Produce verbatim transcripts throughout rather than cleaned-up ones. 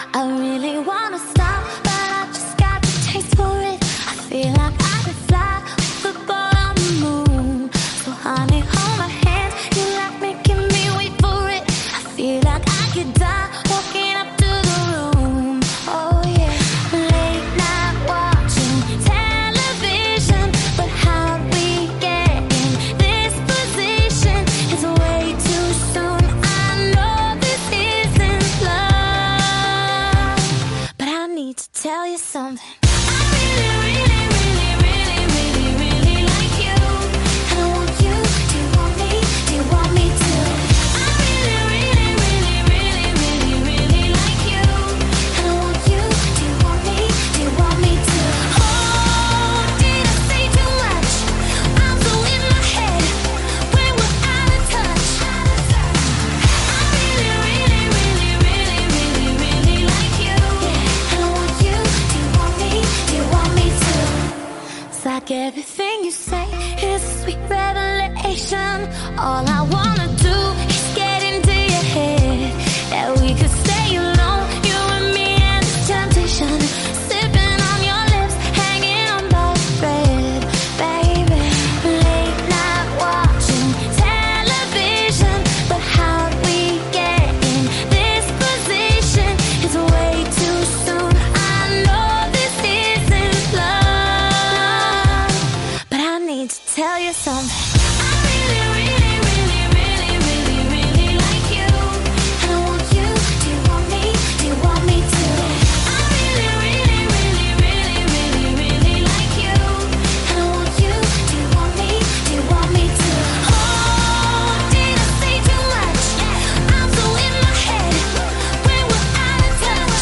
I really wanna stop, but I just got the taste for it. I feel like I could fly with the ball on the moon. So honey, hold my hand, you like making me wait for it. I feel like I could die walking up to the room. Oh yeah, late night watching television, but how'd we get in this position? It's way too soon, I know this isn't love, but I need to tell you something. I really, really, really, really, really, really like you, and I want you. Do you want me? Do you want me to? I really, really, really, really, really, really like you, and I want you. Do you want me? Do you want me to? Oh, did I say too much? I'm so in my head when we're out of touch. I really, really, really, really, really, really like you, and I want you. Do you want me? Do you want me to? It's like everything you say is a sweet revelation. All I wanna do is get into your head, that we could stay alone, you and me and the temptation, sipping on your lips, hanging on by a thread, baby. Late night watching television, but how'd we get in this position? It's way too soon, I know this isn't love, but I need to tell you something. I really, really, really, really, really, really like you, and I want you. Do you want me? Do you want me to? I really, really, really, really, really, really like you, and I want you. Do you want me? Do you want me to? Oh, did I say too much? I'm so in my head when we're out of touch.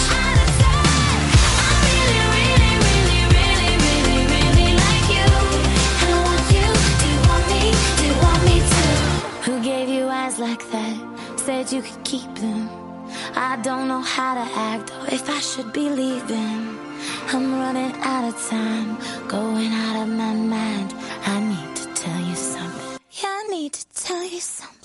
I really, really, really, really, really, really like you, and I want you. Do you want me? Do you want me to? Who gave you eyes like that? Said you could keep them. I don't know how to act or if I should be leaving. I'm running out of time, going out of my mind. I need to tell you something. Yeah, I need to tell you something.